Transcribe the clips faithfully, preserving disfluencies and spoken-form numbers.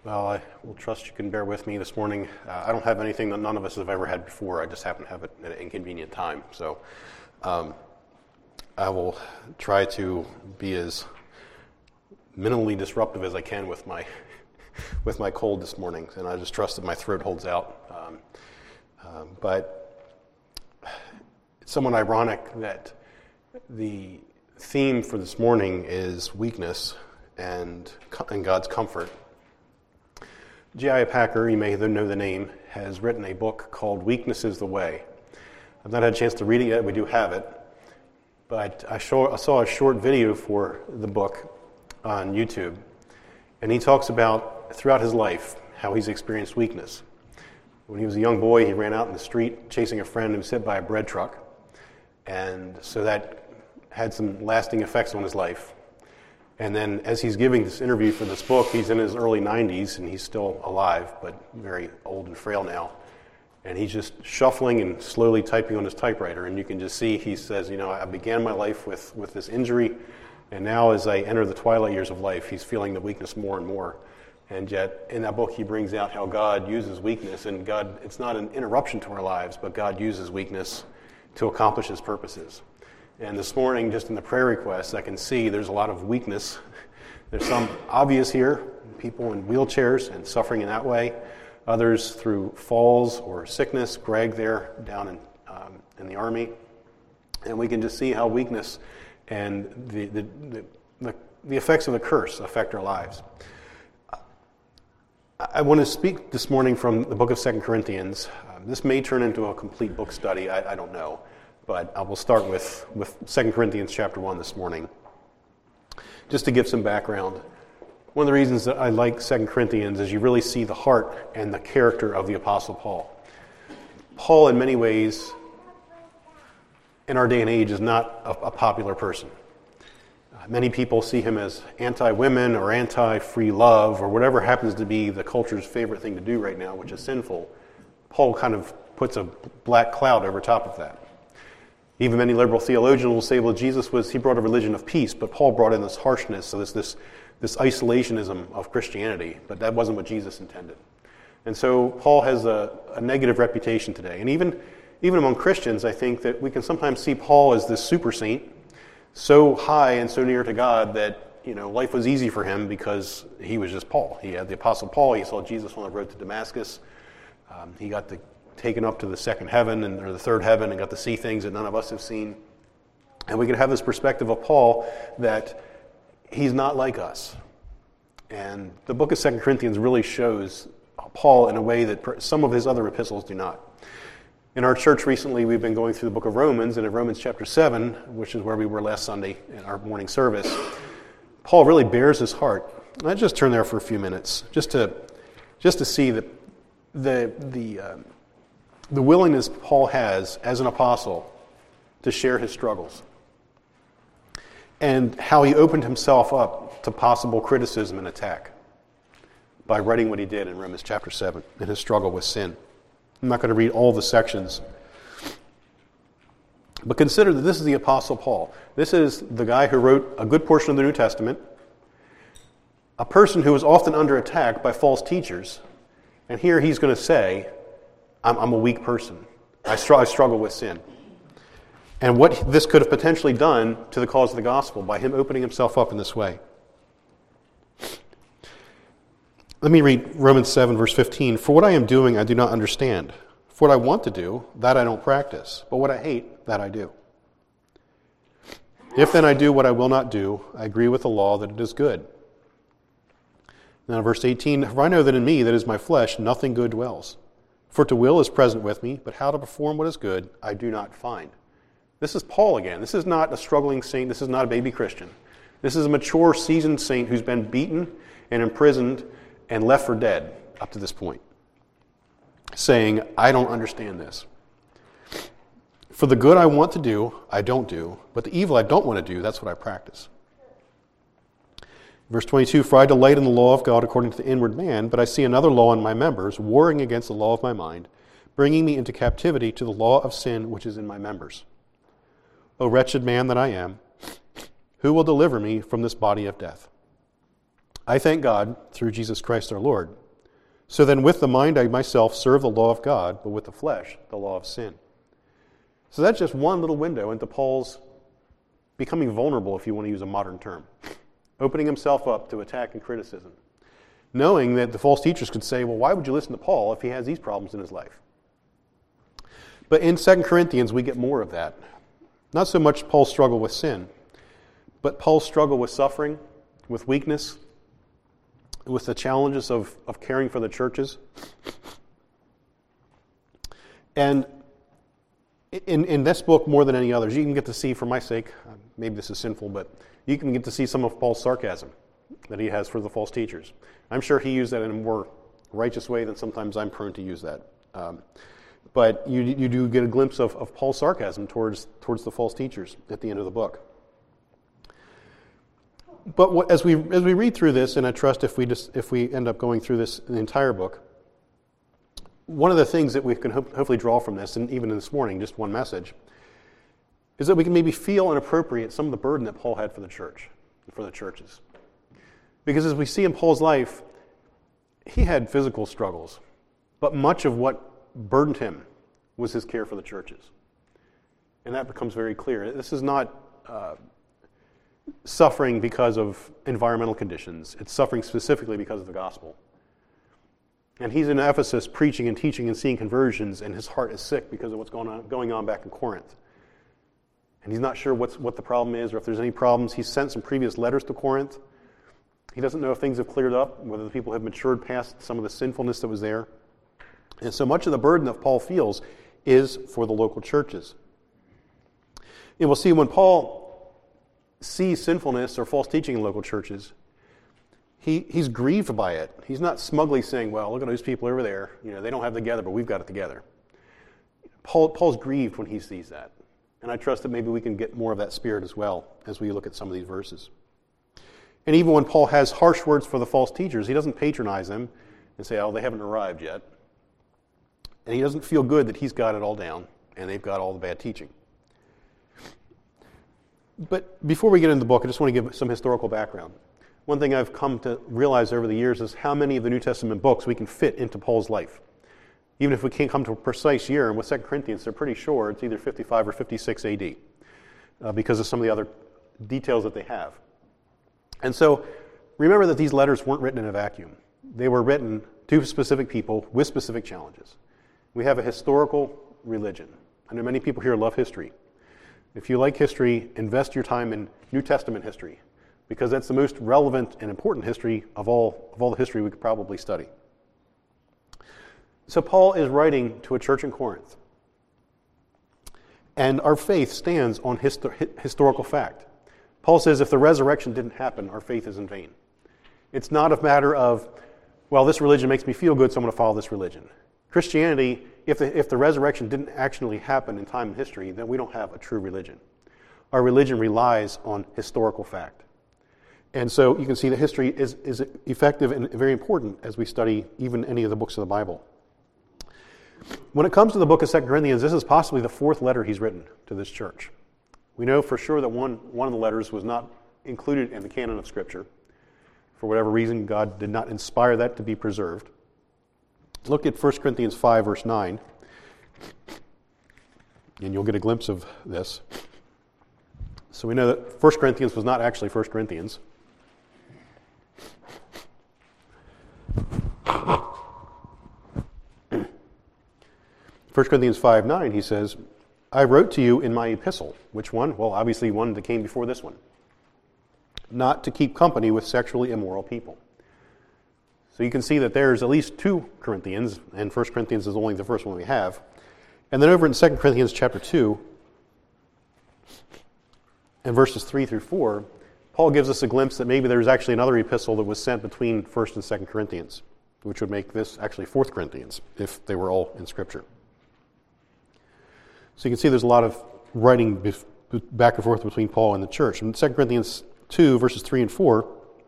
Well, I will trust you can bear with me this morning. Uh, I don't have anything that none of us have ever had before. I just happen to have it at an inconvenient time. So um, I will try to be as minimally disruptive as I can with my with my cold this morning. And I just trust that my throat holds out. Um, um, but it's somewhat ironic that the theme for this morning is weakness and, and God's comfort. J I Packer, you may know the name, has written a book called Weakness is the Way. I've not had a chance to read it yet. We do have it. But I, show, I saw a short video for the book on YouTube. And he talks about, throughout his life, how he's experienced weakness. When he was a young boy, he ran out in the street chasing a friend who was hit by a bread truck. And so that had some lasting effects on his life. And then as he's giving this interview for this book, he's in his early nineties, and he's still alive, but very old and frail now. And he's just shuffling and slowly typing on his typewriter. And you can just see, he says, you know, I began my life with, with this injury, and now as I enter the twilight years of life, he's feeling the weakness more and more. And yet, in that book, he brings out how God uses weakness, and God, it's not an interruption to our lives, but God uses weakness to accomplish his purposes. And this morning, just in the prayer requests, I can see there's a lot of weakness. There's some obvious here, people in wheelchairs and suffering in that way. Others through falls or sickness. Greg there down in um, in the Army. And we can just see how weakness and the the, the, the, the effects of the curse affect our lives. I want to speak this morning from the book of Second Corinthians. Um, this may turn into a complete book study. I, I don't know. But I will start with, with Second Corinthians chapter one this morning. Just to give some background. One of the reasons that I like Second Corinthians is you really see the heart and the character of the Apostle Paul. Paul, in many ways, in our day and age, is not a, a popular person. Uh, many people see him as anti-women or anti-free love or whatever happens to be the culture's favorite thing to do right now, which is sinful. Paul kind of puts a black cloud over top of that. Even many liberal theologians will say, well, Jesus was, he brought a religion of peace, but Paul brought in this harshness, so this, this, this isolationism of Christianity, but that wasn't what Jesus intended. And so Paul has a, a negative reputation today. And even, even among Christians, I think that we can sometimes see Paul as this super saint, so high and so near to God that, you know, life was easy for him because he was just Paul. He had the Apostle Paul, he saw Jesus on the road to Damascus, um, he got the taken up to the second heaven and or the third heaven and got to see things that none of us have seen. And we can have this perspective of Paul that he's not like us. And the book of Second Corinthians really shows Paul in a way that some of his other epistles do not. In our church recently, we've been going through the book of Romans, and in Romans chapter seven, which is where we were last Sunday in our morning service, Paul really bears his heart. And I just turn there for a few minutes, just to just to see that the the um, the willingness Paul has as an apostle to share his struggles and how he opened himself up to possible criticism and attack by writing what he did in Romans chapter seven in his struggle with sin. I'm not going to read all the sections, but consider that this is the Apostle Paul. This is the guy who wrote a good portion of the New Testament, a person who was often under attack by false teachers, and here he's going to say, I'm, I'm a weak person. I, str- I struggle with sin. And what this could have potentially done to the cause of the gospel by him opening himself up in this way. Let me read Romans seven, verse fifteen. For what I am doing, I do not understand. For what I want to do, that I don't practice. But what I hate, that I do. If then I do what I will not do, I agree with the law that it is good. Now, verse eighteen. For I know that in me, that is my flesh, nothing good dwells. For to will is present with me, but how to perform what is good, I do not find. This is Paul again. This is not a struggling saint. This is not a baby Christian. This is a mature, seasoned saint who's been beaten and imprisoned and left for dead up to this point, saying, I don't understand this. For the good I want to do, I don't do, but the evil I don't want to do, that's what I practice. Verse twenty-two, for I delight in the law of God according to the inward man, but I see another law in my members, warring against the law of my mind, bringing me into captivity to the law of sin which is in my members. O wretched man that I am, who will deliver me from this body of death? I thank God through Jesus Christ our Lord. So then with the mind I myself serve the law of God, but with the flesh, the law of sin. So that's just one little window into Paul's becoming vulnerable, if you want to use a modern term. Opening himself up to attack and criticism. Knowing that the false teachers could say, well, why would you listen to Paul if he has these problems in his life? But in Second Corinthians, we get more of that. Not so much Paul's struggle with sin, but Paul's struggle with suffering, with weakness, with the challenges of, of caring for the churches. And in, in this book, more than any others, you can get to see, for my sake, maybe this is sinful, but you can get to see some of Paul's sarcasm that he has for the false teachers. I'm sure he used that in a more righteous way than sometimes I'm prone to use that. Um, but you you do get a glimpse of, of Paul's sarcasm towards towards the false teachers at the end of the book. But what, as we as we read through this, and I trust if we just if we end up going through this the entire book, one of the things that we can ho- hopefully draw from this, and even in this morning, just one message, is that we can maybe feel and appropriate some of the burden that Paul had for the church, for the churches. Because as we see in Paul's life, he had physical struggles, but much of what burdened him was his care for the churches. And that becomes very clear. This is not uh, suffering because of environmental conditions. It's suffering specifically because of the gospel. And he's in Ephesus preaching and teaching and seeing conversions, and his heart is sick because of what's going on, going on back in Corinth. And he's not sure what's, what the problem is or if there's any problems. He's sent some previous letters to Corinth. He doesn't know if things have cleared up, whether the people have matured past some of the sinfulness that was there. And so much of the burden that Paul feels is for the local churches. And we'll see when Paul sees sinfulness or false teaching in local churches, he, he's grieved by it. He's not smugly saying, well, look at those people over there. You know, they don't have it together, but we've got it together. Paul, Paul's grieved when he sees that. And I trust that maybe we can get more of that spirit as well as we look at some of these verses. And even when Paul has harsh words for the false teachers, he doesn't patronize them and say, oh, they haven't arrived yet. And he doesn't feel good that he's got it all down and they've got all the bad teaching. But before we get into the book, I just want to give some historical background. One thing I've come to realize over the years is how many of the New Testament books we can fit into Paul's life. Even if we can't come to a precise year, and with Second Corinthians, they're pretty sure it's either fifty-five or fifty-six A D uh, because of some of the other details that they have. And so, remember that these letters weren't written in a vacuum. They were written to specific people with specific challenges. We have a historical religion. I know many people here love history. If you like history, invest your time in New Testament history, because that's the most relevant and important history of all, of all the history we could probably study. So Paul is writing to a church in Corinth. And our faith stands on histo- historical fact. Paul says if the resurrection didn't happen, our faith is in vain. It's not a matter of, well, this religion makes me feel good, so I'm going to follow this religion. Christianity, if the, if the resurrection didn't actually happen in time and history, then we don't have a true religion. Our religion relies on historical fact. And so you can see that history is, is effective and very important as we study even any of the books of the Bible. When it comes to the book of Second Corinthians, this is possibly the fourth letter he's written to this church. We know for sure that one, one of the letters was not included in the canon of Scripture. For whatever reason, God did not inspire that to be preserved. Look at First Corinthians five, verse nine, and you'll get a glimpse of this. So we know that First Corinthians was not actually First Corinthians. First Corinthians five nine, he says, I wrote to you in my epistle. Which one? Well, obviously one that came before this one. Not to keep company with sexually immoral people. So you can see that there's at least two Corinthians, and First Corinthians is only the first one we have. And then over in Second Corinthians chapter two, and verses three through four, Paul gives us a glimpse that maybe there's actually another epistle that was sent between First and Second Corinthians, which would make this actually Fourth Corinthians, if they were all in Scripture. So you can see there's a lot of writing back and forth between Paul and the church. In Second Corinthians two, verses three and four,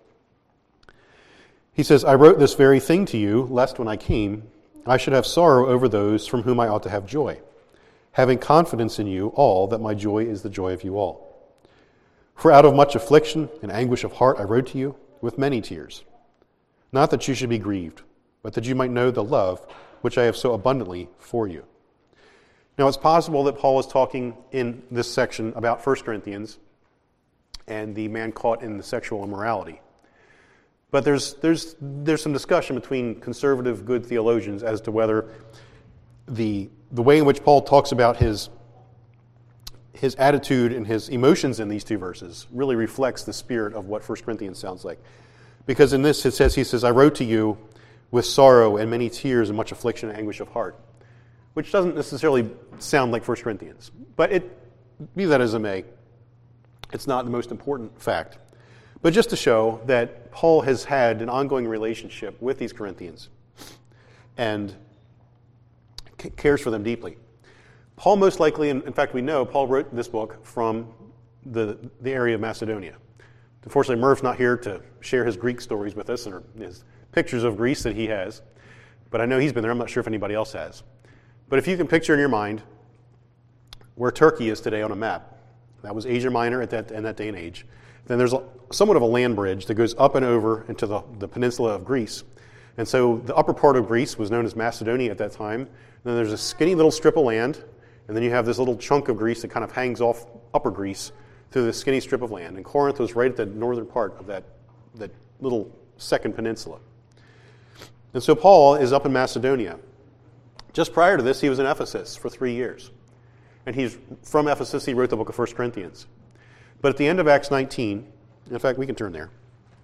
he says, I wrote this very thing to you, lest when I came, I should have sorrow over those from whom I ought to have joy, having confidence in you all that my joy is the joy of you all. For out of much affliction and anguish of heart I wrote to you, with many tears. Not that you should be grieved, but that you might know the love which I have so abundantly for you. Now, it's possible that Paul is talking in this section about First Corinthians and the man caught in the sexual immorality. But there's there's there's some discussion between conservative good theologians as to whether the the way in which Paul talks about his his attitude and his emotions in these two verses really reflects the spirit of what First Corinthians sounds like. Because in this it says, he says, I wrote to you with sorrow and many tears and much affliction and anguish of heart, which doesn't necessarily sound like First Corinthians. But it, be that as it may, it's not the most important fact. But just to show that Paul has had an ongoing relationship with these Corinthians and c- cares for them deeply. Paul most likely, and in fact we know, Paul wrote this book from the, the area of Macedonia. Unfortunately, Murph's not here to share his Greek stories with us or his pictures of Greece that he has. But I know he's been there. I'm not sure if anybody else has. But if you can picture in your mind where Turkey is today on a map, that was Asia Minor at that, in that day and age. Then there's a, somewhat of a land bridge that goes up and over into the, the peninsula of Greece. And so the upper part of Greece was known as Macedonia at that time. And then there's a skinny little strip of land, and then you have this little chunk of Greece that kind of hangs off Upper Greece through this skinny strip of land. And Corinth was right at the northern part of that, that little second peninsula. And so Paul is up in Macedonia. Just prior to this, he was in Ephesus for three years. And he's from Ephesus, he wrote the book of First Corinthians. But at the end of Acts nineteen, in fact, we can turn there.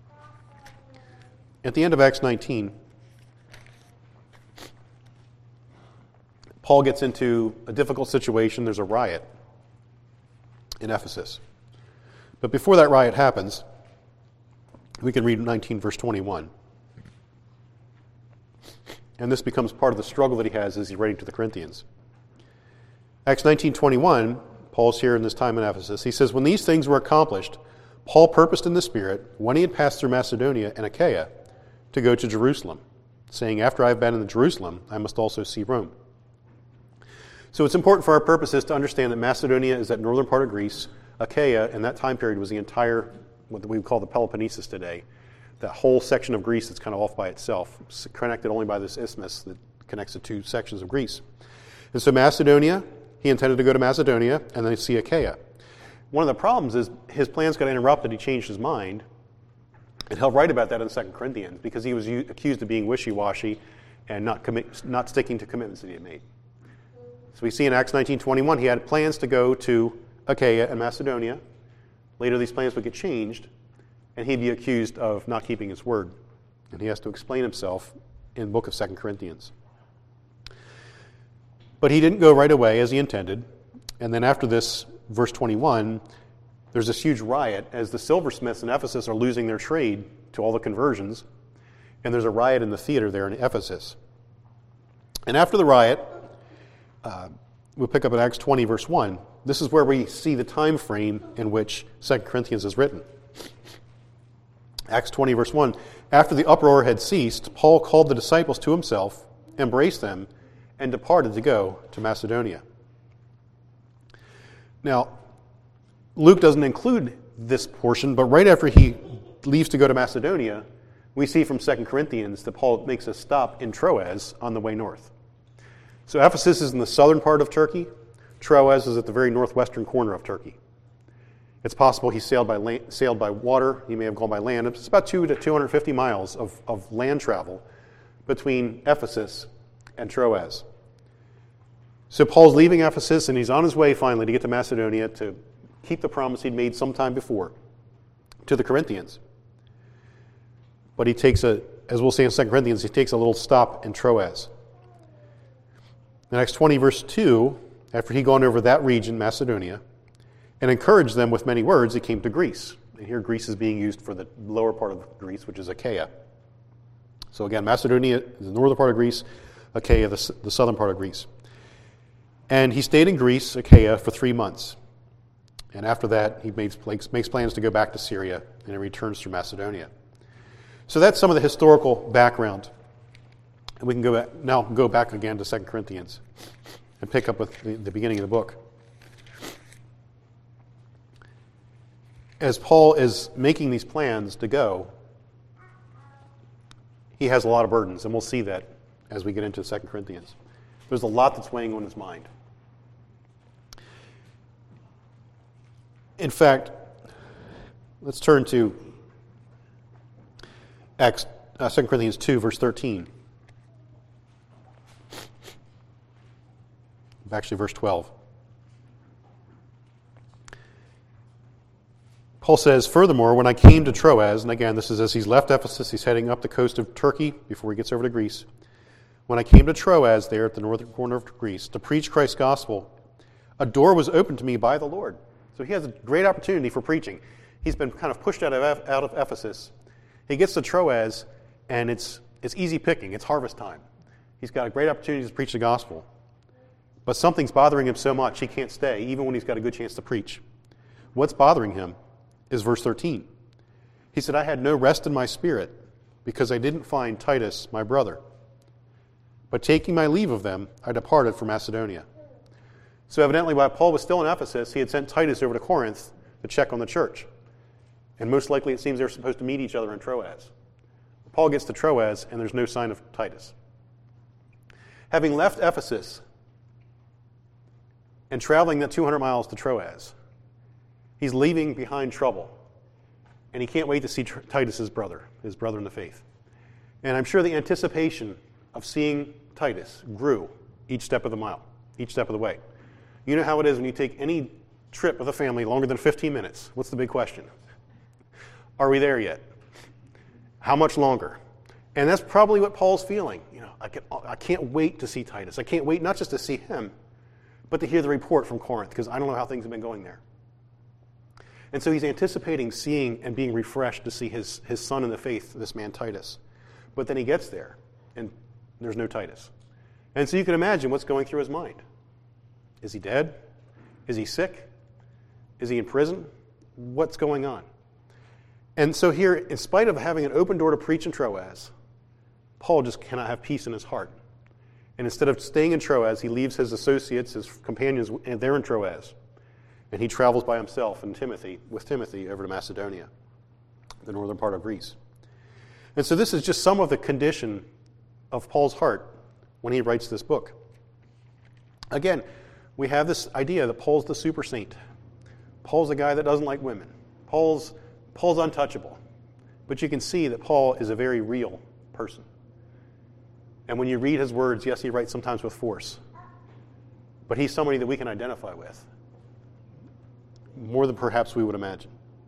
At the end of Acts nineteen, Paul gets into a difficult situation. There's a riot in Ephesus. But before that riot happens, we can read nineteen, verse twenty-one. And this becomes part of the struggle that he has as he's writing to the Corinthians. Acts nineteen twenty-one, Paul's here in this time in Ephesus. He says, when these things were accomplished, Paul purposed in the Spirit, when he had passed through Macedonia and Achaia, to go to Jerusalem, saying, after I have been in Jerusalem, I must also see Rome. So it's important for our purposes to understand that Macedonia is that northern part of Greece. Achaia, in that time period, was the entire, what we would call the Peloponnesus today, that whole section of Greece that's kind of off by itself, connected only by this isthmus that connects the two sections of Greece. And so Macedonia, he intended to go to Macedonia and then see Achaia. One of the problems is his plans got interrupted. He changed his mind. And he'll write about that in Second Corinthians because he was u- accused of being wishy-washy and not commit, not sticking to commitments that he had made. So we see in Acts nineteen twenty-one, he had plans to go to Achaia and Macedonia. Later, these plans would get changed, and he'd be accused of not keeping his word. And he has to explain himself in the book of Second Corinthians. But he didn't go right away as he intended. And then after this, verse twenty-one, there's this huge riot as the silversmiths in Ephesus are losing their trade to all the conversions. And there's a riot in the theater there in Ephesus. And after the riot, uh, we'll pick up at Acts twenty, verse one. This is where we see the time frame in which Second Corinthians is written. Acts twenty, verse one. After the uproar had ceased, Paul called the disciples to himself, embraced them, and departed to go to Macedonia. Now, Luke doesn't include this portion, but right after he leaves to go to Macedonia, we see from Second Corinthians that Paul makes a stop in Troas on the way north. So Ephesus is in the southern part of Turkey. Troas is at the very northwestern corner of Turkey. It's possible he sailed by land, sailed by water. He may have gone by land. It's about two to two hundred fifty miles of, of land travel between Ephesus and Troas. So Paul's leaving Ephesus, and he's on his way finally to get to Macedonia to keep the promise he'd made sometime before to the Corinthians. But he takes a, as we'll see in Second Corinthians, he takes a little stop in Troas. In Acts twenty, verse two, after he'd gone over that region, Macedonia, and encouraged them with many words, he came to Greece. And here Greece is being used for the lower part of Greece, which is Achaia. So again, Macedonia is the northern part of Greece, Achaia, the, the southern part of Greece. And he stayed in Greece, Achaia, for three months. And after that, he makes, makes plans to go back to Syria, and he returns through Macedonia. So that's some of the historical background. And we can go back, now go back again to Second Corinthians and pick up with the, the beginning of the book. As Paul is making these plans to go, he has a lot of burdens, and we'll see that as we get into Second Corinthians. There's a lot that's weighing on his mind. In fact, let's turn to Acts, uh, Second Corinthians two, verse thirteen. Actually, verse twelve. Paul says, furthermore, when I came to Troas, and again, this is as he's left Ephesus, he's heading up the coast of Turkey before he gets over to Greece. When I came to Troas, there at the northern corner of Greece, to preach Christ's gospel, a door was opened to me by the Lord. So he has a great opportunity for preaching. He's been kind of pushed out of out of Ephesus. He gets to Troas, and it's it's easy picking. It's harvest time. He's got a great opportunity to preach the gospel. But something's bothering him so much he can't stay, even when he's got a good chance to preach. What's bothering him is verse thirteen. He said, I had no rest in my spirit because I didn't find Titus, my brother. But taking my leave of them, I departed for Macedonia. So evidently, while Paul was still in Ephesus, he had sent Titus over to Corinth to check on the church. And most likely it seems they're supposed to meet each other in Troas. Paul gets to Troas, and there's no sign of Titus. Having left Ephesus and traveling that two hundred miles to Troas, he's leaving behind trouble, and he can't wait to see Titus, his brother, his brother in the faith. And I'm sure the anticipation of seeing Titus grew each step of the mile, each step of the way. You know how it is when you take any trip with a family longer than fifteen minutes. What's the big question? Are we there yet? How much longer? And that's probably what Paul's feeling. You know, I, can, I can't wait to see Titus. I can't wait not just to see him, but to hear the report from Corinth, because I don't know how things have been going there. And so he's anticipating seeing and being refreshed to see his, his son in the faith, this man Titus. But then he gets there, and there's no Titus. And so you can imagine what's going through his mind. Is he dead? Is he sick? Is he in prison? What's going on? And so here, in spite of having an open door to preach in Troas, Paul just cannot have peace in his heart. And instead of staying in Troas, he leaves his associates, his companions, and they're in Troas. And he travels by himself and Timothy, with Timothy over to Macedonia, the northern part of Greece. And so this is just some of the condition of Paul's heart when he writes this book. Again, we have this idea that Paul's the super saint. Paul's the guy that doesn't like women. Paul's, Paul's untouchable. But you can see that Paul is a very real person. And when you read his words, yes, he writes sometimes with force. But he's somebody that we can identify with, more than perhaps we would imagine.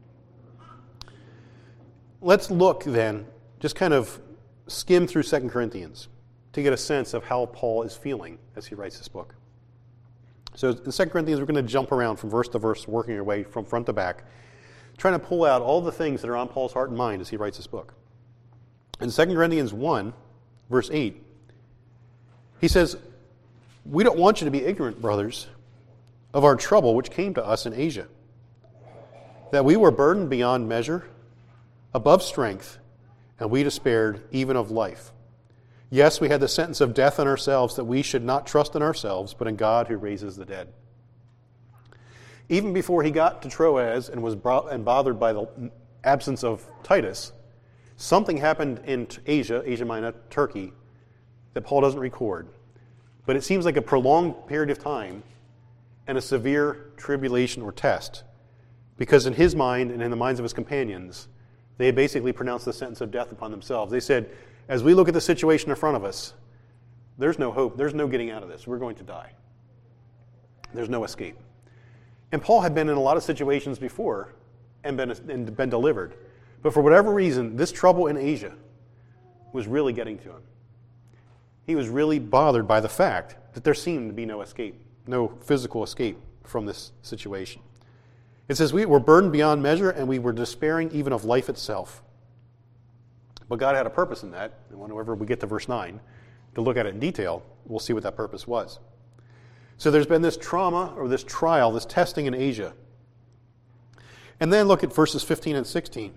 Let's look then, just kind of skim through Second Corinthians to get a sense of how Paul is feeling as he writes this book. So in Second Corinthians, we're going to jump around from verse to verse, working our way from front to back, trying to pull out all the things that are on Paul's heart and mind as he writes this book. In Second Corinthians one, verse eight, he says, we don't want you to be ignorant, brothers, of our trouble which came to us in Asia, that we were burdened beyond measure, above strength, and we despaired even of life. Yes, we had the sentence of death on ourselves, that we should not trust in ourselves, but in God who raises the dead. Even before he got to Troas and was brought and bothered by the absence of Titus, something happened in Asia, Asia Minor, Turkey, that Paul doesn't record. But it seems like a prolonged period of time and a severe tribulation or test, because in his mind and in the minds of his companions, they had basically pronounced the sentence of death upon themselves. They said, as we look at the situation in front of us, there's no hope, there's no getting out of this. We're going to die. There's no escape. And Paul had been in a lot of situations before and been, and been delivered. But for whatever reason, this trouble in Asia was really getting to him. He was really bothered by the fact that there seemed to be no escape, no physical escape from this situation. It says, we were burdened beyond measure, and we were despairing even of life itself. But God had a purpose in that, and whenever we get to verse nine, to look at it in detail, we'll see what that purpose was. So there's been this trauma, or this trial, this testing in Asia. And then look at verses fifteen and sixteen.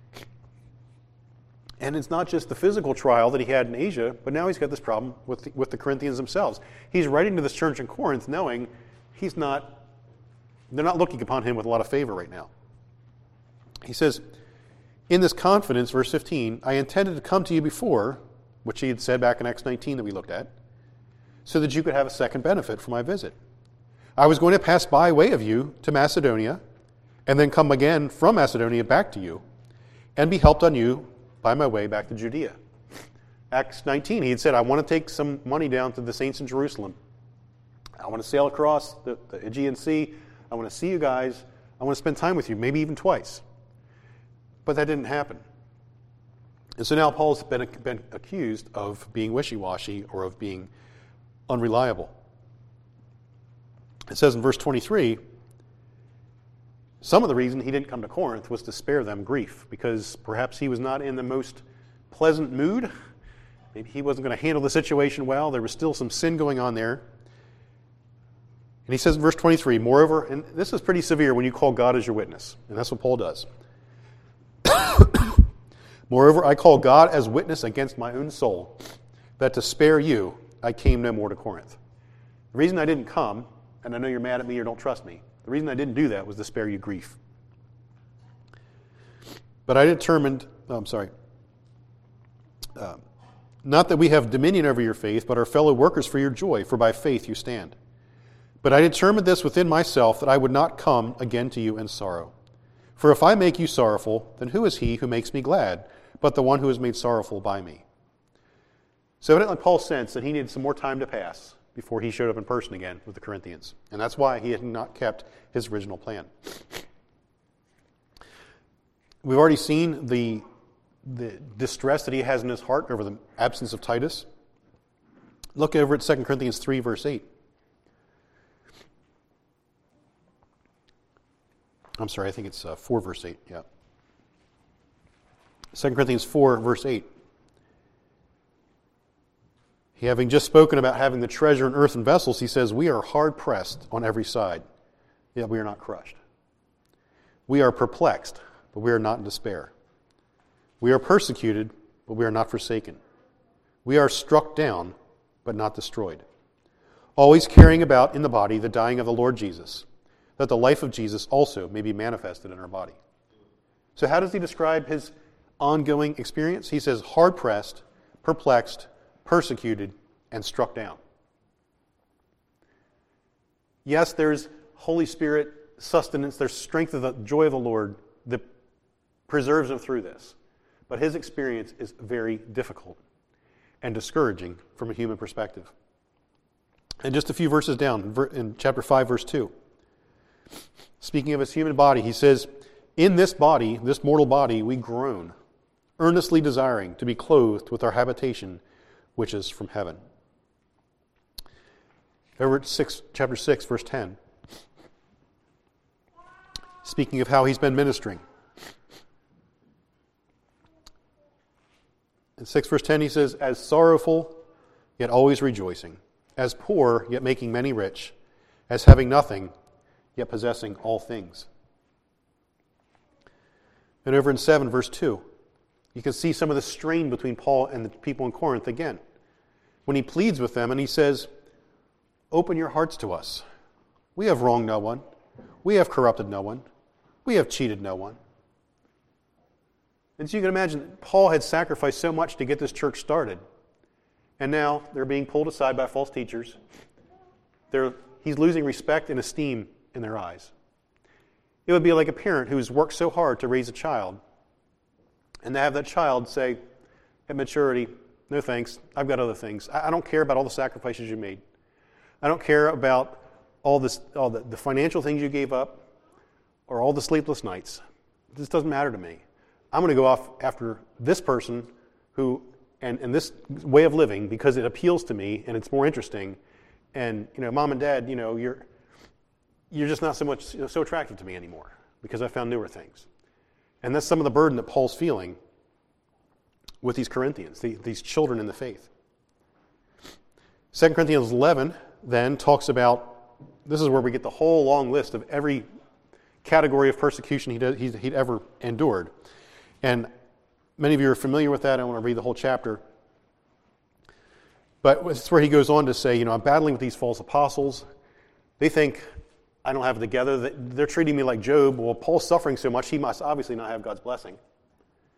And it's not just the physical trial that he had in Asia, but now he's got this problem with the, with the Corinthians themselves. He's writing to this church in Corinth knowing he's not, they're not looking upon him with a lot of favor right now. He says, In this confidence, verse fifteen, I intended to come to you before, which he had said back in Acts nineteen that we looked at, so that you could have a second benefit for my visit. I was going to pass by way of you to Macedonia, and then come again from Macedonia back to you, and be helped on you by my way back to Judea. Acts nineteen, he had said, I want to take some money down to the saints in Jerusalem. I want to sail across the, the Aegean Sea. I want to see you guys. I want to spend time with you, maybe even twice. But that didn't happen. And so now Paul's been, been accused of being wishy-washy or of being unreliable. It says in verse twenty-three, some of the reason he didn't come to Corinth was to spare them grief, because perhaps he was not in the most pleasant mood. Maybe he wasn't going to handle the situation well. There was still some sin going on there. And he says in verse twenty-three, moreover, and this is pretty severe when you call God as your witness, and that's what Paul does. Moreover, I call God as witness against my own soul, that to spare you I came no more to Corinth. The reason I didn't come, and I know you're mad at me or don't trust me, the reason I didn't do that was to spare you grief. But I determined, oh, I'm sorry, uh, not that we have dominion over your faith, but are fellow workers for your joy, for by faith you stand. But I determined this within myself, that I would not come again to you in sorrow. For if I make you sorrowful, then who is he who makes me glad, but the one who is made sorrowful by me? So evidently Paul sensed that he needed some more time to pass before he showed up in person again with the Corinthians. And that's why he had not kept his original plan. We've already seen the, the distress that he has in his heart over the absence of Titus. Look over at Second Corinthians three, verse eight. I'm sorry, I think it's uh, four, verse eight, yeah. Second Corinthians four, verse eight. He, having just spoken about having the treasure in earthen vessels, he says, we are hard-pressed on every side, yet we are not crushed. We are perplexed, but we are not in despair. We are persecuted, but we are not forsaken. We are struck down, but not destroyed. Always carrying about in the body the dying of the Lord Jesus, that the life of Jesus also may be manifested in our body. So how does he describe his ongoing experience? He says, hard-pressed, perplexed, persecuted, and struck down. Yes, there's Holy Spirit sustenance, there's strength of the joy of the Lord that preserves him through this. But his experience is very difficult and discouraging from a human perspective. And just a few verses down, in chapter five, verse two, speaking of his human body, he says, in this body, this mortal body, we groan, earnestly desiring to be clothed with our habitation, which is from heaven. Over at six, chapter six, verse ten, speaking of how he's been ministering. In six, verse ten, he says, as sorrowful, yet always rejoicing, as poor, yet making many rich, as having nothing, yet possessing all things. And over in seven, verse two, you can see some of the strain between Paul and the people in Corinth again. When he pleads with them and he says, open your hearts to us. We have wronged no one. We have corrupted no one. We have cheated no one. And so you can imagine, Paul had sacrificed so much to get this church started. And now they're being pulled aside by false teachers. They're, he's losing respect and esteem in their eyes. It would be like a parent who's worked so hard to raise a child, and to have that child say, at maturity, no thanks, I've got other things. I don't care about all the sacrifices you made. I don't care about all, this, all the, the financial things you gave up or all the sleepless nights. This doesn't matter to me. I'm going to go off after this person who, and, and this way of living because it appeals to me and it's more interesting. And, you know, mom and dad, you know, you're you're just not so much you know, so attractive to me anymore because I found newer things. And that's some of the burden that Paul's feeling with these Corinthians, the, these children in the faith. Second Corinthians eleven then talks about, this is where we get the whole long list of every category of persecution he'd, he'd, he'd ever endured. And many of you are familiar with that. I don't want to read the whole chapter. But it's where he goes on to say, you know, I'm battling with these false apostles. They think I don't have it together. They're treating me like Job. Well, Paul's suffering so much, he must obviously not have God's blessing.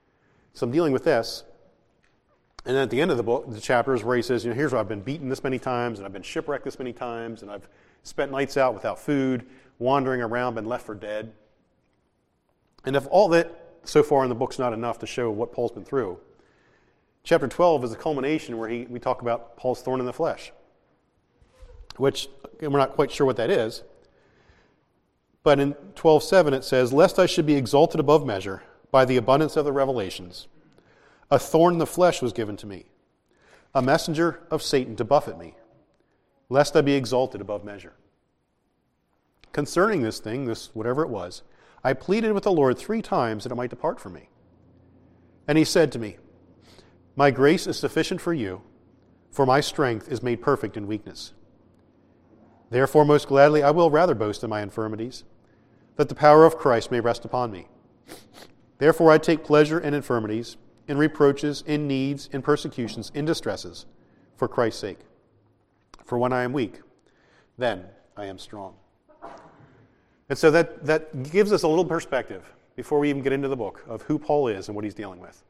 So I'm dealing with this. And then at the end of the book, the chapter is where he says, you know, here's where I've been beaten this many times, and I've been shipwrecked this many times, and I've spent nights out without food, wandering around, been left for dead. And if all that so far in the book's not enough to show what Paul's been through, chapter twelve is a culmination where he, we talk about Paul's thorn in the flesh, which we're not quite sure what that is. But in twelve seven it says, lest I should be exalted above measure by the abundance of the revelations, a thorn in the flesh was given to me, a messenger of Satan to buffet me, lest I be exalted above measure. Concerning this thing, this whatever it was, I pleaded with the Lord three times that it might depart from me. And he said to me, my grace is sufficient for you, for my strength is made perfect in weakness. Therefore, most gladly, I will rather boast in my infirmities, that the power of Christ may rest upon me. Therefore, I take pleasure in infirmities, in reproaches, in needs, in persecutions, in distresses, for Christ's sake. For when I am weak, then I am strong. And so that, that gives us a little perspective, before we even get into the book, of who Paul is and what he's dealing with.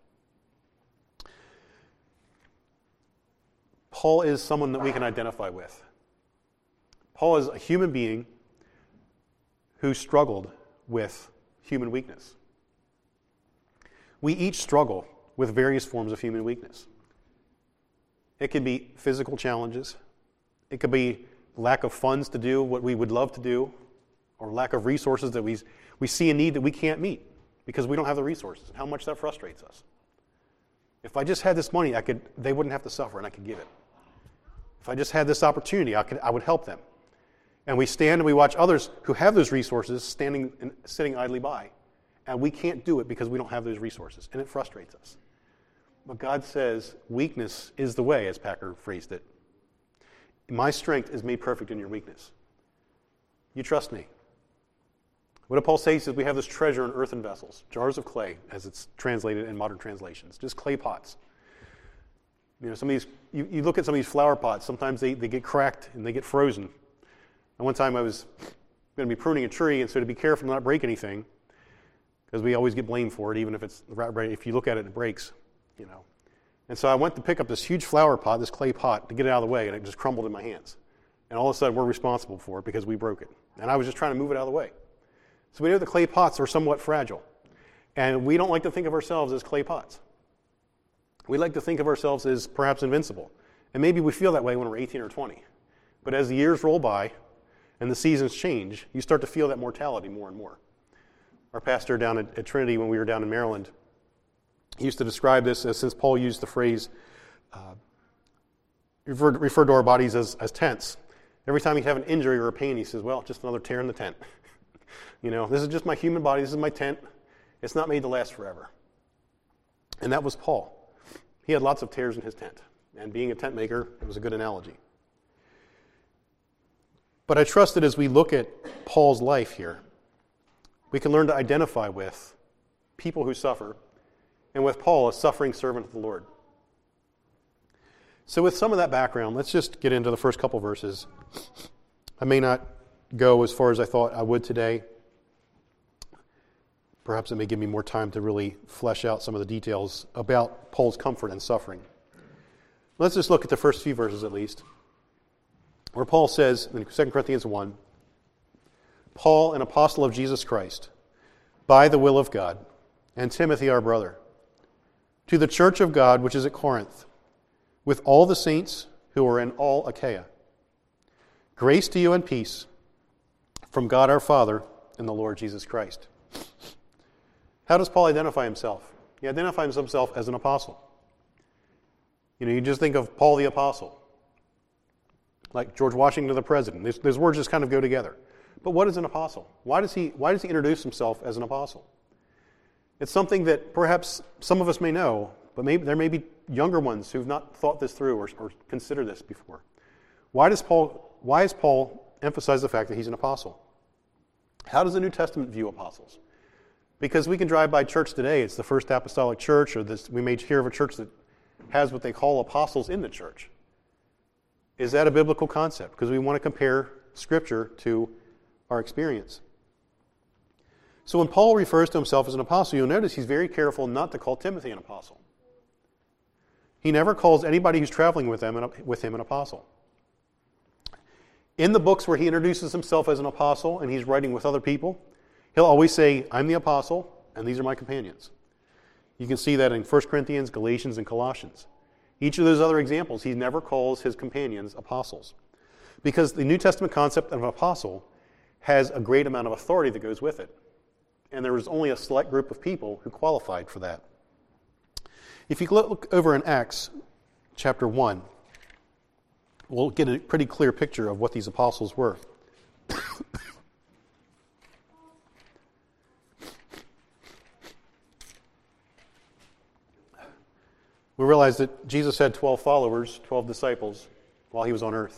Paul is someone that we can identify with. Paul is a human being who struggled with human weakness. We each struggle with various forms of human weakness. It can be physical challenges. It could be lack of funds to do what we would love to do, or lack of resources that we, we see a need that we can't meet because we don't have the resources, and how much that frustrates us. If I just had this money, I could, they wouldn't have to suffer, and I could give it. If I just had this opportunity, I could, I would help them. And we stand and we watch others who have those resources standing and sitting idly by. And we can't do it because we don't have those resources. And it frustrates us. But God says, weakness is the way, as Packer phrased it. My strength is made perfect in your weakness. You trust me. What Paul says is we have this treasure in earthen vessels, jars of clay, as it's translated in modern translations, just clay pots. You know, some of these, you, you look at some of these flower pots, sometimes they, they get cracked and they get frozen. And one time I was going to be pruning a tree, and so to be careful to not break anything, because we always get blamed for it, even if it's if you look at it, it breaks, you know. And so I went to pick up this huge flower pot, this clay pot, to get it out of the way, and it just crumbled in my hands. And all of a sudden, we're responsible for it because we broke it. And I was just trying to move it out of the way. So we know the clay pots are somewhat fragile. And we don't like to think of ourselves as clay pots. We like to think of ourselves as perhaps invincible. And maybe we feel that way when we're eighteen or twenty. But as the years roll by and the seasons change, you start to feel that mortality more and more. Our pastor down at, at Trinity, when we were down in Maryland, he used to describe this as, since Paul used the phrase, uh, referred, referred to our bodies as, as tents. Every time he'd have an injury or a pain, he says, well, just another tear in the tent. You know, this is just my human body, this is my tent. It's not made to last forever. And that was Paul. He had lots of tears in his tent. And being a tent maker, it was a good analogy. But I trust that as we look at Paul's life here, we can learn to identify with people who suffer, and with Paul, a suffering servant of the Lord. So with some of that background, let's just get into the first couple verses. I may not go as far as I thought I would today. Perhaps it may give me more time to really flesh out some of the details about Paul's comfort and suffering. Let's just look at the first few verses at least, where Paul says in Second Corinthians one, Paul, an apostle of Jesus Christ, by the will of God, and Timothy our brother, to the church of God which is at Corinth, with all the saints who are in all Achaia. Grace to you and peace from God our Father and the Lord Jesus Christ. How does Paul identify himself? He identifies himself as an apostle. You know, you just think of Paul the apostle, like George Washington the president. These, these words just kind of go together. But what is an apostle? Why does he, why does he introduce himself as an apostle? It's something that perhaps some of us may know, but maybe there may be younger ones who've not thought this through or, or considered this before. Why does Paul, why does Paul emphasize the fact that he's an apostle? How does the New Testament view apostles? Because we can drive by church today, it's the First Apostolic Church, or this, we may hear of a church that has what they call apostles in the church. Is that a biblical concept? Because we want to compare Scripture to our experience. So when Paul refers to himself as an apostle, you'll notice he's very careful not to call Timothy an apostle. He never calls anybody who's traveling with him, with him an apostle. In the books where he introduces himself as an apostle and he's writing with other people, he'll always say, I'm the apostle, and these are my companions. You can see that in First Corinthians, Galatians, and Colossians. Each of those other examples, he never calls his companions apostles. Because the New Testament concept of an apostle has a great amount of authority that goes with it. And there was only a select group of people who qualified for that. If you look over in Acts chapter one, we'll get a pretty clear picture of what these apostles were. We realize that Jesus had twelve followers, twelve disciples, while he was on earth.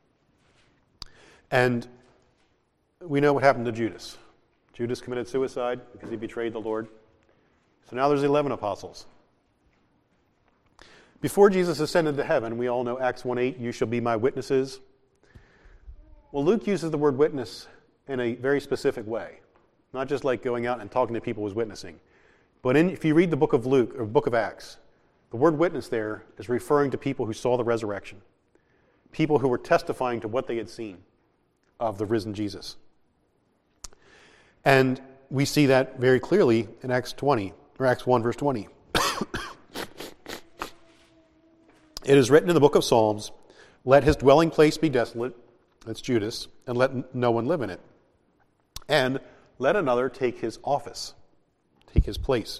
And we know what happened to Judas. Judas committed suicide because he betrayed the Lord. So now there's eleven apostles. Before Jesus ascended to heaven, we all know Acts one eight, you shall be my witnesses. Well, Luke uses the word witness in a very specific way. Not just like going out and talking to people who's witnessing. But in, if you read the book of Luke, or book of Acts, the word witness there is referring to people who saw the resurrection. People who were testifying to what they had seen of the risen Jesus. And we see that very clearly in Acts twenty, or Acts one, verse twenty. It is written in the book of Psalms, let his dwelling place be desolate, that's Judas, and let no one live in it. And let another take his office, take his place.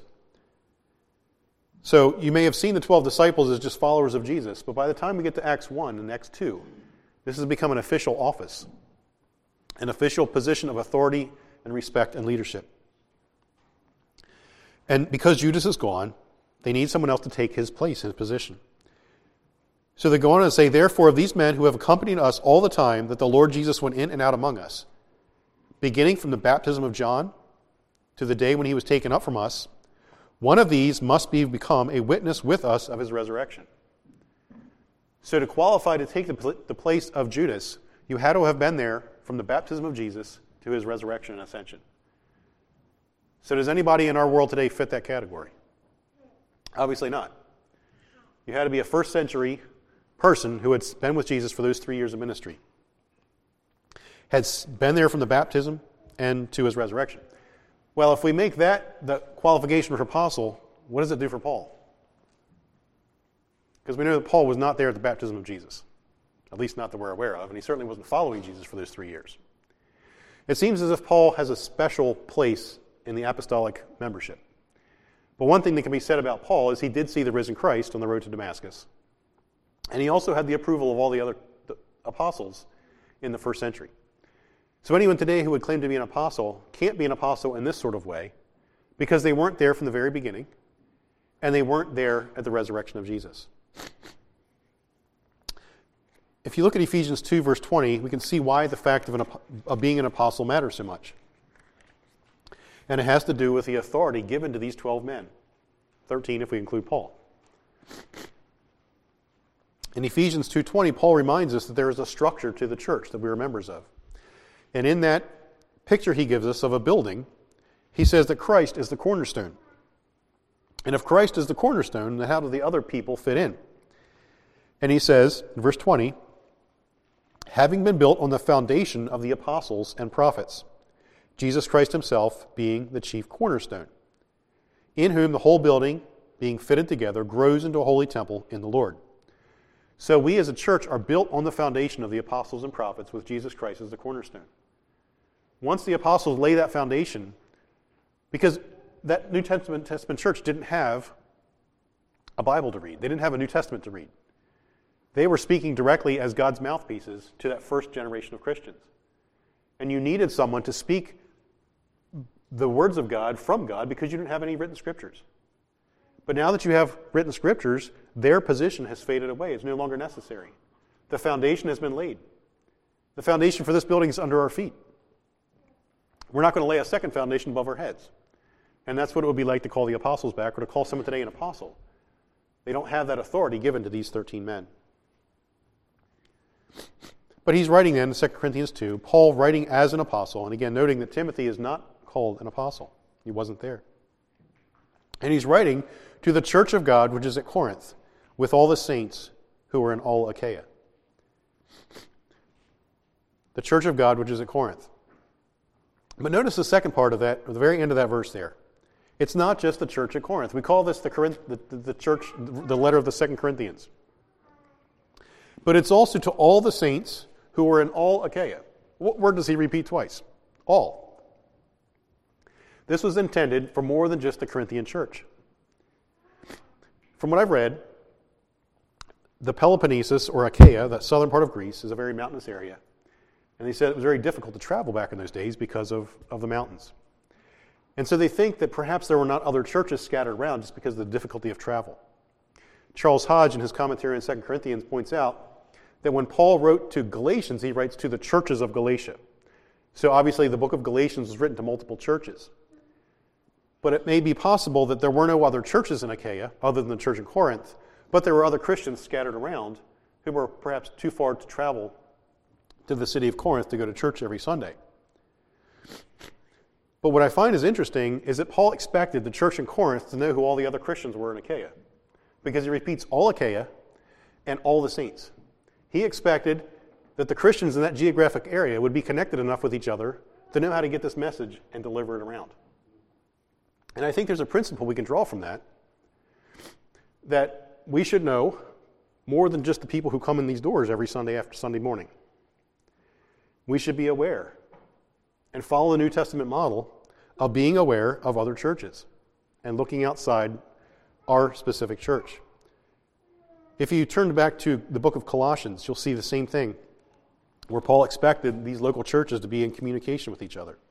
So you may have seen the twelve disciples as just followers of Jesus, but by the time we get to Acts one and Acts two, this has become an official office, an official position of authority and respect and leadership. And because Judas is gone, they need someone else to take his place, his position. So they go on and say, therefore, of these men who have accompanied us all the time that the Lord Jesus went in and out among us, beginning from the baptism of John to the day when he was taken up from us, one of these must be become a witness with us of his resurrection. So to qualify to take the, the place of Judas, you had to have been there from the baptism of Jesus to his resurrection and ascension. So does anybody in our world today fit that category? Obviously not. You had to be a first century person who had been with Jesus for those three years of ministry. Had been there from the baptism and to his resurrection. Well, if we make that the qualification for apostle, what does it do for Paul? Because we know that Paul was not there at the baptism of Jesus. At least not that we're aware of, and he certainly wasn't following Jesus for those three years. It seems as if Paul has a special place in the apostolic membership. But one thing that can be said about Paul is he did see the risen Christ on the road to Damascus. And he also had the approval of all the other apostles in the first century. So anyone today who would claim to be an apostle can't be an apostle in this sort of way because they weren't there from the very beginning and they weren't there at the resurrection of Jesus. If you look at Ephesians two, verse twenty, we can see why the fact of, an, of being an apostle matters so much. And it has to do with the authority given to these twelve men. thirteen if we include Paul. In Ephesians two twenty, Paul reminds us that there is a structure to the church that we are members of. And in that picture he gives us of a building, he says that Christ is the cornerstone. And if Christ is the cornerstone, then how do the other people fit in? And he says, in verse twenty, having been built on the foundation of the apostles and prophets, Jesus Christ himself being the chief cornerstone, in whom the whole building, being fitted together, grows into a holy temple in the Lord. So we as a church are built on the foundation of the apostles and prophets with Jesus Christ as the cornerstone. Once the apostles lay that foundation, because that New Testament, Testament church didn't have a Bible to read. They didn't have a New Testament to read. They were speaking directly as God's mouthpieces to that first generation of Christians. And you needed someone to speak the words of God from God because you didn't have any written scriptures. But now that you have written scriptures, their position has faded away. It's no longer necessary. The foundation has been laid. The foundation for this building is under our feet. We're not going to lay a second foundation above our heads. And that's what it would be like to call the apostles back or to call someone today an apostle. They don't have that authority given to these thirteen men. But he's writing then in Second Corinthians two, Paul writing as an apostle, and again noting that Timothy is not called an apostle. He wasn't there. And he's writing to the church of God, which is at Corinth, with all the saints who are in all Achaia. The church of God, which is at Corinth. But notice the second part of that, at the very end of that verse there. It's not just the church at Corinth. We call this the, Corinth, the, the, the church, the letter of the Second Corinthians. But it's also to all the saints who are in all Achaia. What word does he repeat twice? All. This was intended for more than just the Corinthian church. From what I've read, the Peloponnesus, or Achaia, that southern part of Greece, is a very mountainous area. And they said it was very difficult to travel back in those days because of, of the mountains. And so they think that perhaps there were not other churches scattered around just because of the difficulty of travel. Charles Hodge, in his commentary on Second Corinthians, points out that when Paul wrote to Galatians, he writes to the churches of Galatia. So obviously the book of Galatians was written to multiple churches. But it may be possible that there were no other churches in Achaia other than the church in Corinth, but there were other Christians scattered around who were perhaps too far to travel to the city of Corinth to go to church every Sunday. But what I find is interesting is that Paul expected the church in Corinth to know who all the other Christians were in Achaia, because he repeats all Achaia and all the saints. He expected that the Christians in that geographic area would be connected enough with each other to know how to get this message and deliver it around. And I think there's a principle we can draw from that, that we should know more than just the people who come in these doors every Sunday after Sunday morning. We should be aware and follow the New Testament model of being aware of other churches and looking outside our specific church. If you turn back to the book of Colossians, you'll see the same thing, where Paul expected these local churches to be in communication with each other.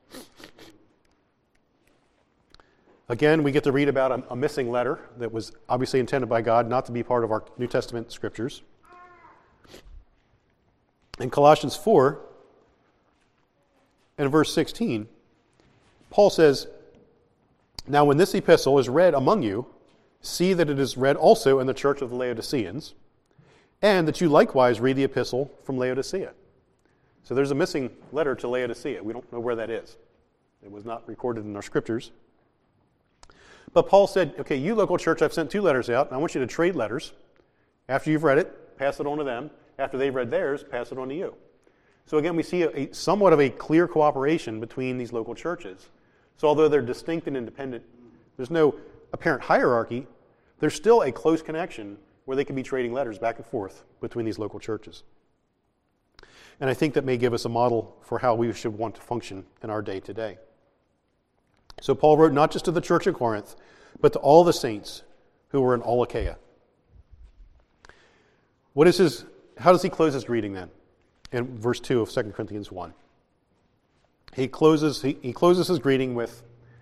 Again, we get to read about a, a missing letter that was obviously intended by God not to be part of our New Testament scriptures. In Colossians four, and verse sixteen, Paul says, "Now when this epistle is read among you, see that it is read also in the church of the Laodiceans, and that you likewise read the epistle from Laodicea." So there's a missing letter to Laodicea. We don't know where that is. It was not recorded in our scriptures. But Paul said, okay, you local church, I've sent two letters out, and I want you to trade letters. After you've read it, pass it on to them. After they've read theirs, pass it on to you. So again, we see a, a, somewhat of a clear cooperation between these local churches. So although they're distinct and independent, there's no apparent hierarchy, there's still a close connection where they can be trading letters back and forth between these local churches. And I think that may give us a model for how we should want to function in our day today. So Paul wrote not just to the church in Corinth, but to all the saints who were in all Achaia. What is his, how does he close his greeting then? In verse two of Second Corinthians one. He closes, he, he closes his greeting with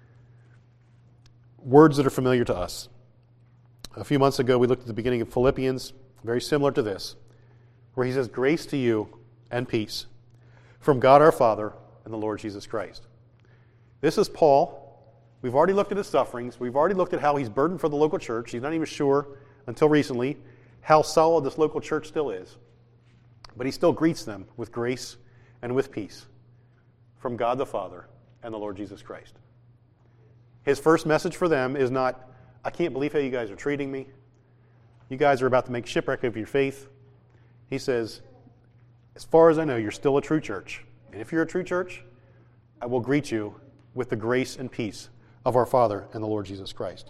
words that are familiar to us. A few months ago, we looked at the beginning of Philippians, very similar to this, where he says, "Grace to you and peace from God our Father and the Lord Jesus Christ." This is Paul. We've already looked at his sufferings. We've already looked at how he's burdened for the local church. He's not even sure, until recently, how solid this local church still is. But he still greets them with grace and with peace from God the Father and the Lord Jesus Christ. His first message for them is not, "I can't believe how you guys are treating me. You guys are about to make shipwreck of your faith." He says, "As far as I know, you're still a true church. And if you're a true church, I will greet you with the grace and peace of our Father and the Lord Jesus Christ."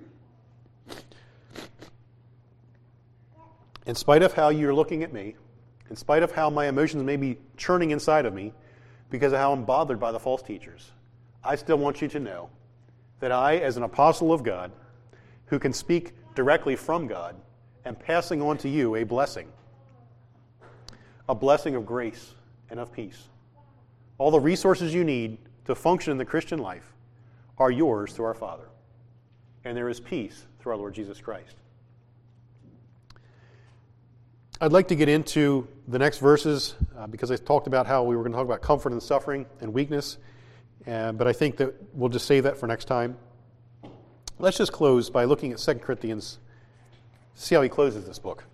In spite of how you're looking at me, in spite of how my emotions may be churning inside of me because of how I'm bothered by the false teachers, I still want you to know that I, as an apostle of God, who can speak directly from God, am passing on to you a blessing, a blessing of grace and of peace. All the resources you need to function in the Christian life are yours through our Father. And there is peace through our Lord Jesus Christ. I'd like to get into the next verses uh, because I talked about how we were going to talk about comfort and suffering and weakness, uh, but I think that we'll just save that for next time. Let's just close by looking at Second Corinthians, see how he closes this book.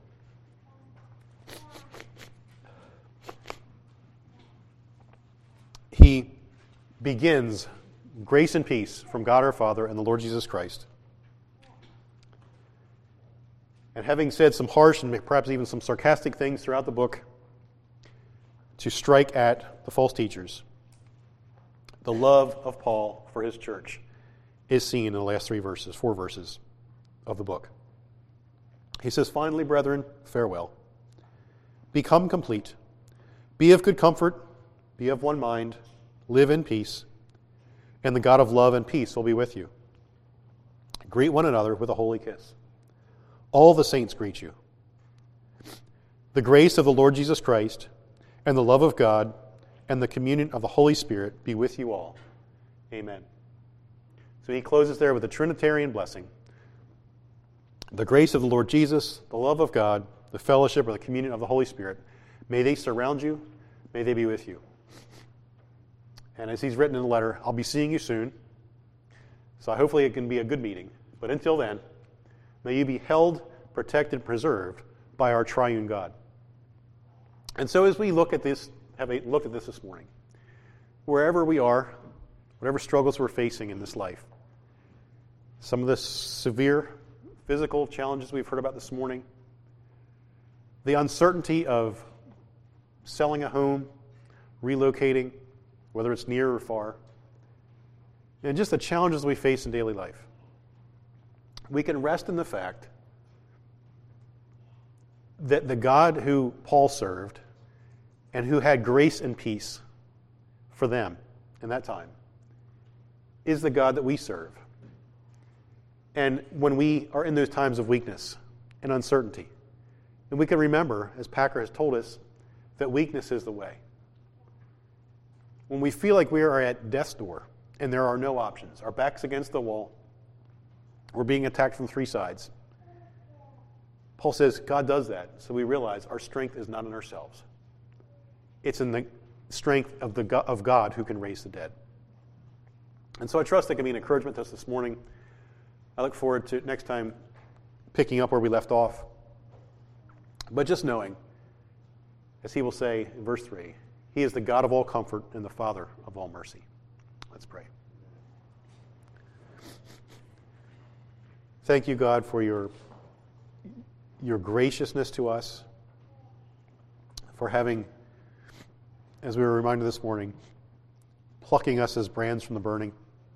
He begins Grace and peace from God our Father and the Lord Jesus Christ. And having said some harsh and perhaps even some sarcastic things throughout the book to strike at the false teachers, the love of Paul for his church is seen in the last three verses, four verses of the book. He says, "Finally, brethren, farewell. Become complete. Be of good comfort. Be of one mind. Live in peace. And the God of love and peace will be with you. Greet one another with a holy kiss. All the saints greet you. The grace of the Lord Jesus Christ and the love of God and the communion of the Holy Spirit be with you all. Amen." So he closes there with a Trinitarian blessing. The grace of the Lord Jesus, the love of God, the fellowship or the communion of the Holy Spirit, may they surround you, may they be with you. And as he's written in the letter, I'll be seeing you soon. So hopefully it can be a good meeting. But until then, may you be held, protected, preserved by our triune God. And so as we look at this, have a look at this this morning, wherever we are, whatever struggles we're facing in this life, some of the severe physical challenges we've heard about this morning, the uncertainty of selling a home, relocating, whether it's near or far, and just the challenges we face in daily life, we can rest in the fact that the God who Paul served and who had grace and peace for them in that time is the God that we serve. And when we are in those times of weakness and uncertainty, and we can remember, as Packer has told us, that weakness is the way. When we feel like we are at death's door and there are no options, our back's against the wall, we're being attacked from three sides, Paul says God does that so we realize our strength is not in ourselves. It's in the strength of, the God, of God who can raise the dead. And so I trust that can be an encouragement to us this morning. I look forward to next time picking up where we left off. But just knowing, as he will say in verse three, he is the God of all comfort and the Father of all mercy. Let's pray. Thank you, God, for your, your graciousness to us, for having, as we were reminded this morning, plucking us as brands from the burning.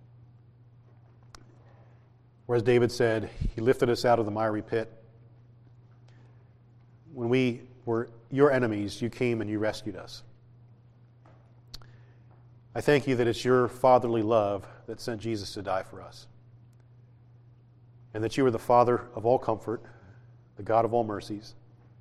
Or as David said, he lifted us out of the miry pit. When we were your enemies, you came and you rescued us. I thank you that it's your fatherly love that sent Jesus to die for us. And that you are the Father of all comfort, the God of all mercies.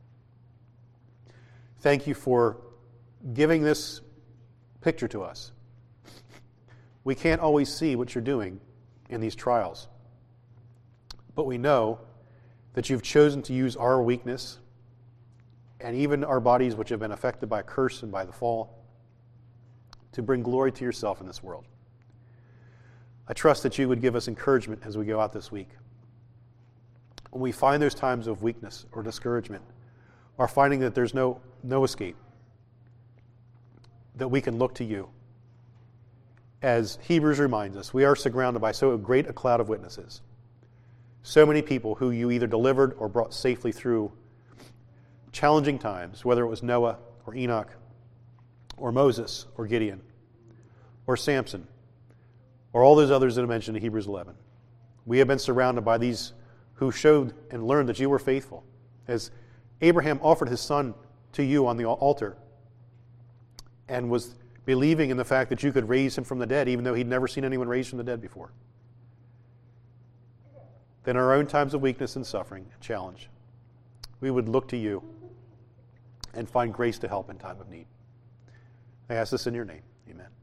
Thank you for giving this picture to us. We can't always see what you're doing in these trials. But we know that you've chosen to use our weakness and even our bodies which have been affected by curse and by the fall to bring glory to yourself in this world. I trust that you would give us encouragement as we go out this week. When we find those times of weakness or discouragement, or finding that there's no, no escape, that we can look to you. As Hebrews reminds us, we are surrounded by so great a cloud of witnesses. So many people who you either delivered or brought safely through challenging times, whether it was Noah or Enoch or Moses or Gideon or Samson or all those others that are mentioned in Hebrews eleven. We have been surrounded by these who showed and learned that you were faithful. As Abraham offered his son to you on the altar and was believing in the fact that you could raise him from the dead, even though he'd never seen anyone raised from the dead before. Then in our own times of weakness and suffering and challenge, we would look to you and find grace to help in time of need. I ask this in your name. Amen.